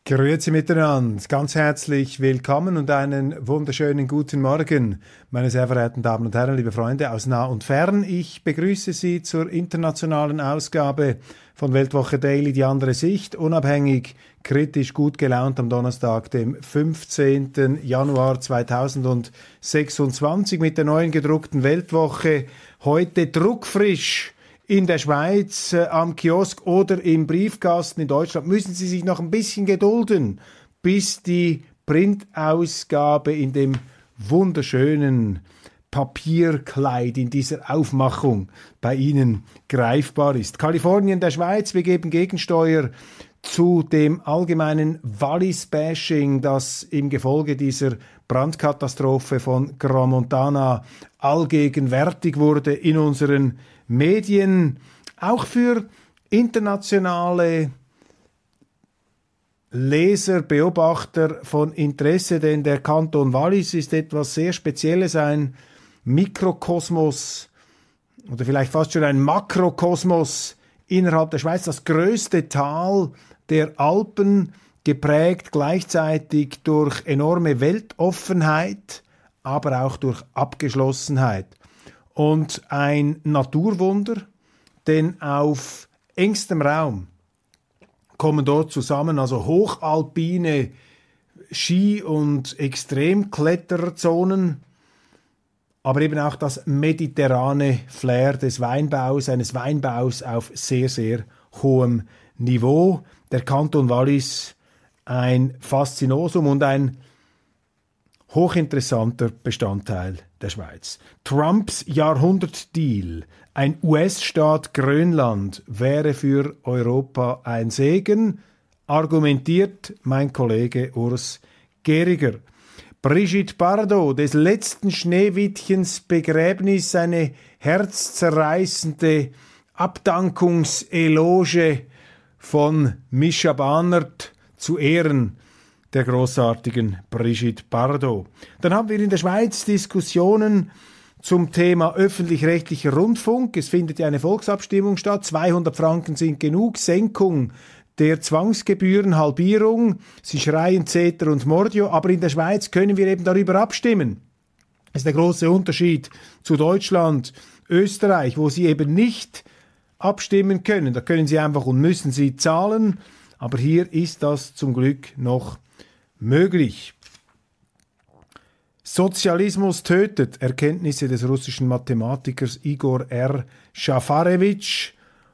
Grüezi miteinander, ganz herzlich willkommen und einen wunderschönen guten Morgen, meine sehr verehrten Damen und Herren, liebe Freunde aus nah und fern. Ich begrüße Sie zur internationalen Ausgabe von Weltwoche Daily, die andere Sicht, unabhängig, kritisch, gut gelaunt am Donnerstag, dem 15. Januar 2026 mit der neuen gedruckten Weltwoche, heute druckfrisch. In der Schweiz, am Kiosk oder im Briefkasten in Deutschland müssen Sie sich noch ein bisschen gedulden, bis die Printausgabe in dem wunderschönen Papierkleid in dieser Aufmachung bei Ihnen greifbar ist. Kalifornien, der Schweiz, wir geben Gegensteuer zu dem allgemeinen Wallis-Bashing, das im Gefolge dieser Brandkatastrophe von Grand Montana allgegenwärtig wurde in unseren Medien, auch für internationale Leser, Beobachter von Interesse, denn der Kanton Wallis ist etwas sehr Spezielles, ein Mikrokosmos oder vielleicht fast schon ein Makrokosmos innerhalb der Schweiz, das größte Tal der Alpen, geprägt gleichzeitig durch enorme Weltoffenheit, aber auch durch Abgeschlossenheit. Und ein Naturwunder, denn auf engstem Raum kommen dort zusammen also hochalpine Ski- und Extremkletterzonen, aber eben auch das mediterrane Flair des Weinbaus, eines Weinbaus auf sehr, sehr hohem Niveau. Der Kanton Wallis, ein Faszinosum und ein hochinteressanter Bestandteil der Schweiz. Trumps Jahrhundertdeal, ein US-Staat Grönland, wäre für Europa ein Segen, argumentiert mein Kollege Urs Geriger. Brigitte Bardot, des letzten Schneewittchens Begräbnis, eine herzzerreißende Abdankungseloge von Mischa Bahnert zu Ehren der großartigen Brigitte Bardot. Dann haben wir in der Schweiz Diskussionen zum Thema öffentlich-rechtlicher Rundfunk. Es findet ja eine Volksabstimmung statt. 200 Franken sind genug. Senkung der Zwangsgebühren, Halbierung. Sie schreien Zeter und Mordio. Aber in der Schweiz können wir eben darüber abstimmen. Das ist der große Unterschied zu Deutschland, Österreich, wo Sie eben nicht abstimmen können. Da können Sie einfach und müssen Sie zahlen. Aber hier ist das zum Glück noch möglich. Sozialismus tötet. Erkenntnisse des russischen Mathematikers Igor R. Schafarewitsch.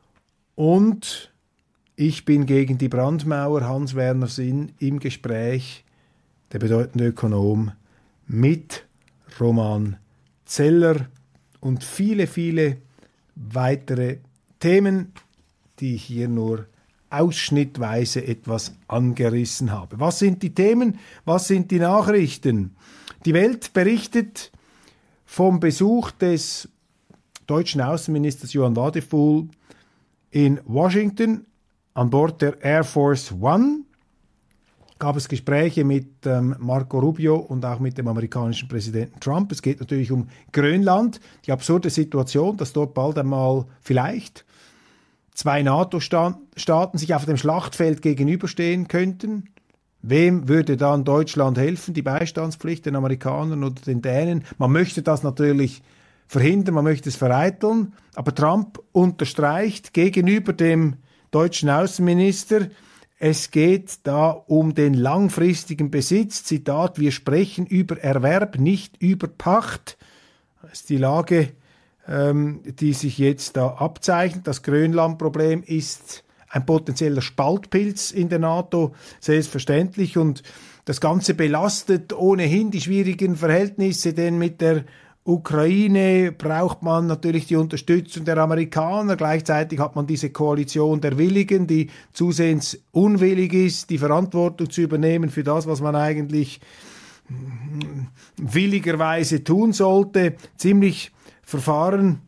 Und ich bin gegen die Brandmauer. Hans-Werner Sinn im Gespräch, der bedeutende Ökonom, mit Roman Zeller und viele, viele weitere Themen, die ich hier nur ausschnittweise etwas angerissen habe. Was sind die Themen? Was sind die Nachrichten? Die Welt berichtet vom Besuch des deutschen Außenministers Johann Wadephul in Washington an Bord der Air Force One. Gab es Gespräche mit Marco Rubio und auch mit dem amerikanischen Präsidenten Trump. Es geht natürlich um Grönland, die absurde Situation, dass dort bald einmal vielleicht zwei NATO-Staaten sich auf dem Schlachtfeld gegenüberstehen könnten. Wem würde dann Deutschland helfen? Die Beistandspflicht, den Amerikanern oder den Dänen? Man möchte das natürlich verhindern, man möchte es vereiteln, aber Trump unterstreicht gegenüber dem deutschen Außenminister, es geht da um den langfristigen Besitz. Zitat, wir sprechen über Erwerb, nicht über Pacht. Das ist die Lage, die sich jetzt da abzeichnet. Das Grönland-Problem ist ein potenzieller Spaltpilz in der NATO, selbstverständlich. Und das Ganze belastet ohnehin die schwierigen Verhältnisse, denn mit der Ukraine braucht man natürlich die Unterstützung der Amerikaner. Gleichzeitig hat man diese Koalition der Willigen, die zusehends unwillig ist, die Verantwortung zu übernehmen für das, was man eigentlich willigerweise tun sollte. Ziemlich verfahren.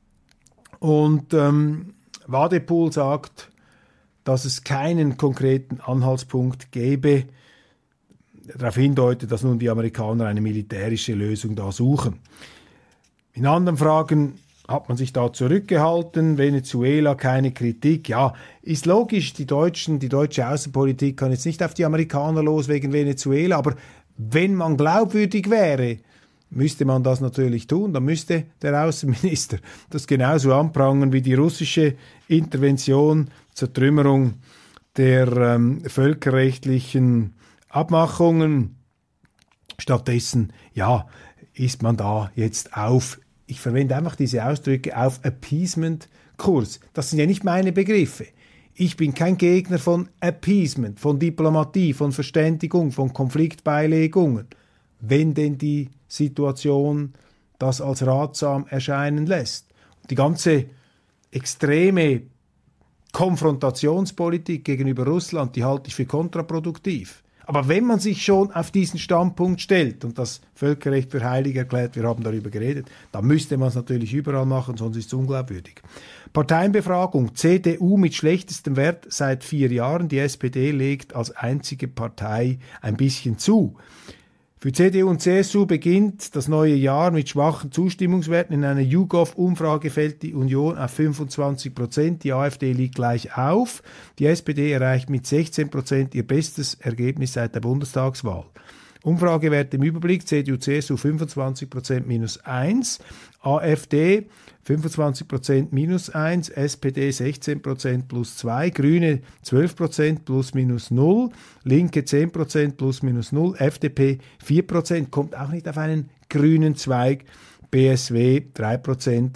Und Wadephul sagt, dass es keinen konkreten Anhaltspunkt gäbe, darauf hindeutet, dass nun die Amerikaner eine militärische Lösung da suchen. In anderen Fragen hat man sich da zurückgehalten, Venezuela keine Kritik. Ja, ist logisch, die deutsche Außenpolitik kann jetzt nicht auf die Amerikaner los wegen Venezuela, aber wenn man glaubwürdig wäre, müsste man das natürlich tun. Dann müsste der Außenminister das genauso anprangern wie die russische Intervention, Zertrümmerung der völkerrechtlichen Abmachungen. Stattdessen, ja, ist man da jetzt auf, ich verwende einfach diese Ausdrücke, auf Appeasement-Kurs. Das sind ja nicht meine Begriffe. Ich bin kein Gegner von Appeasement, von Diplomatie, von Verständigung, von Konfliktbeilegungen, wenn denn die Situation das als ratsam erscheinen lässt. Die ganze extreme Konfrontationspolitik gegenüber Russland, die halte ich für kontraproduktiv. Aber wenn man sich schon auf diesen Standpunkt stellt und das Völkerrecht für heilig erklärt, wir haben darüber geredet, dann müsste man es natürlich überall machen, sonst ist es unglaubwürdig. Parteienbefragung, CDU mit schlechtestem Wert seit 4 Jahren, die SPD legt als einzige Partei ein bisschen zu. Für CDU und CSU beginnt das neue Jahr mit schwachen Zustimmungswerten. In einer YouGov-Umfrage fällt die Union auf 25%, die AfD liegt gleich auf. Die SPD erreicht mit 16% ihr bestes Ergebnis seit der Bundestagswahl. Umfragewerte im Überblick, CDU, CSU 25% -1, AfD 25% -1, SPD 16% +2, Grüne 12% +/-0, Linke 10% +/-0, FDP 4%, kommt auch nicht auf einen grünen Zweig, BSW 3%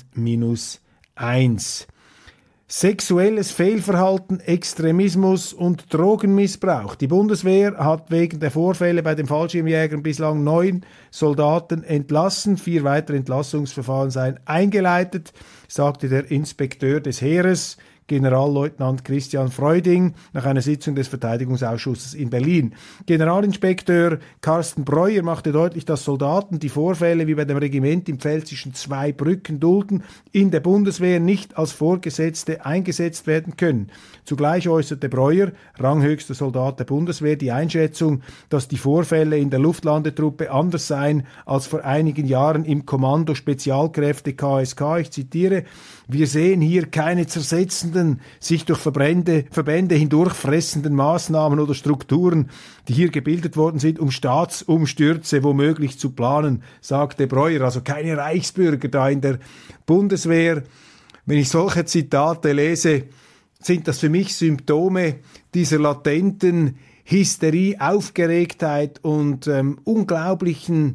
-1. Sexuelles Fehlverhalten, Extremismus und Drogenmissbrauch. Die Bundeswehr hat wegen der Vorfälle bei den Fallschirmjägern bislang 9 Soldaten entlassen. 4 weitere Entlassungsverfahren seien eingeleitet, sagte der Inspekteur des Heeres, Generalleutnant Christian Freuding, nach einer Sitzung des Verteidigungsausschusses in Berlin. Generalinspekteur Carsten Breuer machte deutlich, dass Soldaten die Vorfälle wie bei dem Regiment im pfälzischen Zweibrücken dulden, in der Bundeswehr nicht als Vorgesetzte eingesetzt werden können. Zugleich äußerte Breuer, ranghöchster Soldat der Bundeswehr, die Einschätzung, dass die Vorfälle in der Luftlandetruppe anders seien als vor einigen Jahren im Kommando Spezialkräfte KSK. Ich zitiere: Wir sehen hier keine zersetzenden, sich durch Verbände hindurchfressenden Maßnahmen oder Strukturen, die hier gebildet worden sind, um Staatsumstürze womöglich zu planen, sagte Breuer. Also keine Reichsbürger da in der Bundeswehr. Wenn ich solche Zitate lese, sind das für mich Symptome dieser latenten Hysterie, Aufgeregtheit und unglaublichen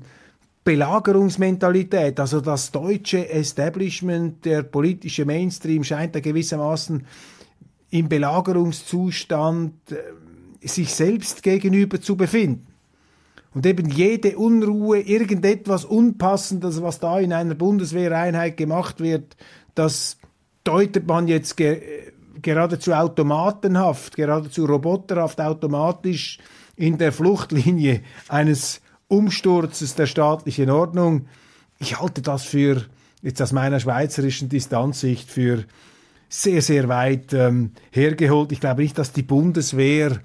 Belagerungsmentalität. Also das deutsche Establishment, der politische Mainstream scheint da gewissermaßen im Belagerungszustand sich selbst gegenüber zu befinden. Und eben jede Unruhe, irgendetwas Unpassendes, was da in einer Bundeswehreinheit gemacht wird, das deutet man jetzt geradezu automatenhaft, geradezu roboterhaft, automatisch in der Fluchtlinie eines Umsturzes der staatlichen Ordnung. Ich halte das für, jetzt aus meiner schweizerischen Distanzsicht, für sehr, sehr weit hergeholt. Ich glaube nicht, dass die Bundeswehr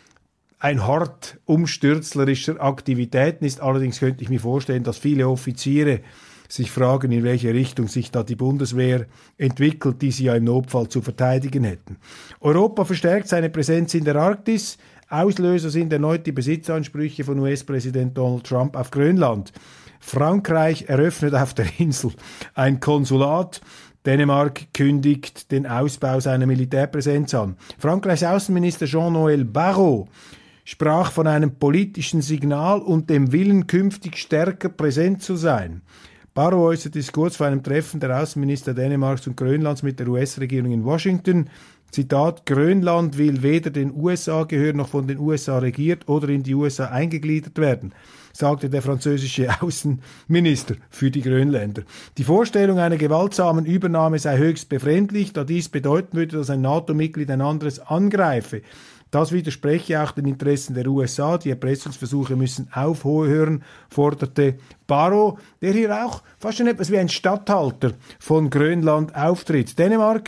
ein Hort umstürzlerischer Aktivitäten ist. Allerdings könnte ich mir vorstellen, dass viele Offiziere sich fragen, in welche Richtung sich da die Bundeswehr entwickelt, die sie ja im Notfall zu verteidigen hätten. Europa verstärkt seine Präsenz in der Arktis. Auslöser sind erneut die Besitzansprüche von US-Präsident Donald Trump auf Grönland. Frankreich eröffnet auf der Insel ein Konsulat. Dänemark kündigt den Ausbau seiner Militärpräsenz an. Frankreichs Außenminister Jean-Noël Barrot sprach von einem politischen Signal und dem Willen, künftig stärker präsent zu sein. Barrot äußerte es kurz vor einem Treffen der Außenminister Dänemarks und Grönlands mit der US-Regierung in Washington. Zitat: Grönland will weder den USA gehören noch von den USA regiert oder in die USA eingegliedert werden, sagte der französische Außenminister für die Grönländer. Die Vorstellung einer gewaltsamen Übernahme sei höchst befremdlich, da dies bedeuten würde, dass ein NATO-Mitglied ein anderes angreife. Das widerspreche auch den Interessen der USA. Die Erpressungsversuche müssen aufhören, forderte Barrot, der hier auch fast schon etwas wie ein Statthalter von Grönland auftritt. Dänemark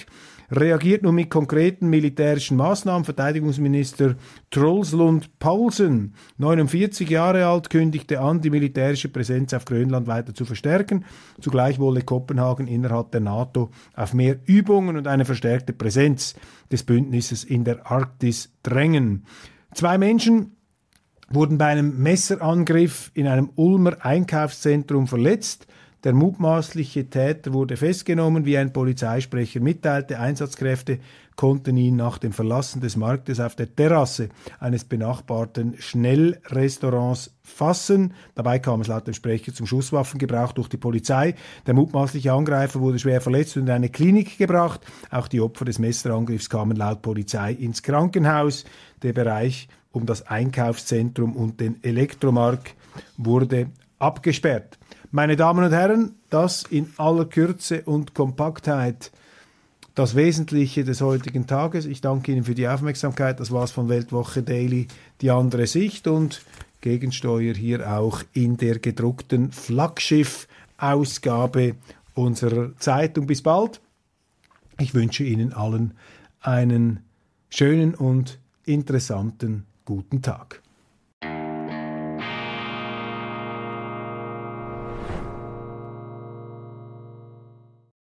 reagiert nun mit konkreten militärischen Maßnahmen. Verteidigungsminister Troelslund Poulsen, 49 Jahre alt, kündigte an, die militärische Präsenz auf Grönland weiter zu verstärken. Zugleich wolle Kopenhagen innerhalb der NATO auf mehr Übungen und eine verstärkte Präsenz des Bündnisses in der Arktis drängen. 2 Menschen wurden bei einem Messerangriff in einem Ulmer Einkaufszentrum verletzt. Der mutmaßliche Täter wurde festgenommen, wie ein Polizeisprecher mitteilte. Einsatzkräfte konnten ihn nach dem Verlassen des Marktes auf der Terrasse eines benachbarten Schnellrestaurants fassen. Dabei kam es laut dem Sprecher zum Schusswaffengebrauch durch die Polizei. Der mutmaßliche Angreifer wurde schwer verletzt und in eine Klinik gebracht. Auch die Opfer des Messerangriffs kamen laut Polizei ins Krankenhaus. Der Bereich um das Einkaufszentrum und den Elektromarkt wurde abgesperrt. Meine Damen und Herren, das in aller Kürze und Kompaktheit das Wesentliche des heutigen Tages. Ich danke Ihnen für die Aufmerksamkeit. Das war's von Weltwoche Daily, die andere Sicht und Gegensteuer hier auch in der gedruckten Flaggschiff-Ausgabe unserer Zeitung. Bis bald. Ich wünsche Ihnen allen einen schönen und interessanten guten Tag.